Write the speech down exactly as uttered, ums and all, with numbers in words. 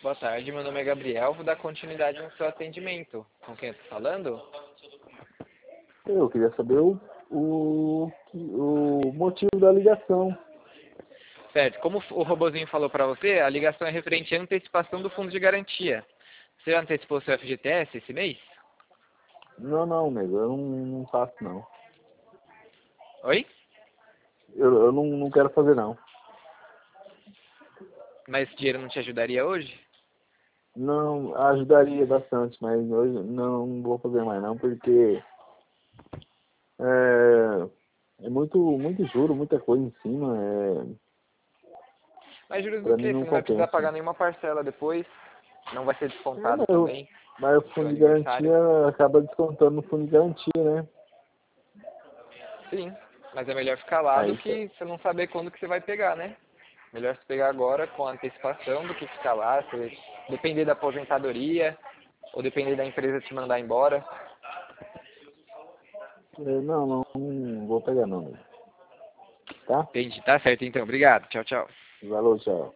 Boa tarde, meu nome é Gabriel, vou dar continuidade no seu atendimento. Com quem eu tô falando? Eu queria saber o, o, o motivo da ligação. Certo, como o robozinho falou para você, a ligação é referente à antecipação do fundo de garantia. Você já antecipou seu F G T S esse mês? Não, não, nego, eu não, não faço, não. Oi? Eu, eu não, não quero fazer, não. Mas esse dinheiro não te ajudaria hoje? Não, ajudaria bastante, mas hoje não, não vou fazer mais, não, porque é, é muito, muito juro, muita coisa em cima, é, Mas juros do pra mim quê? Você não não vai precisar compensa. pagar nenhuma parcela depois, não vai ser É, descontado mas, eu, também, mas o seu fundo de aniversário. garantia acaba descontando no fundo de garantia, né? Sim, mas é melhor ficar lá do Aí, tá- que você não saber quando que você vai pegar, né? Melhor você pegar agora com antecipação do que ficar lá, você depender da aposentadoria ou depender da empresa te mandar embora. é, não, não, não vou pegar, não, nego. Tá? Entendi, tá certo então. Obrigado. Tchau, tchau. Valeu, tchau.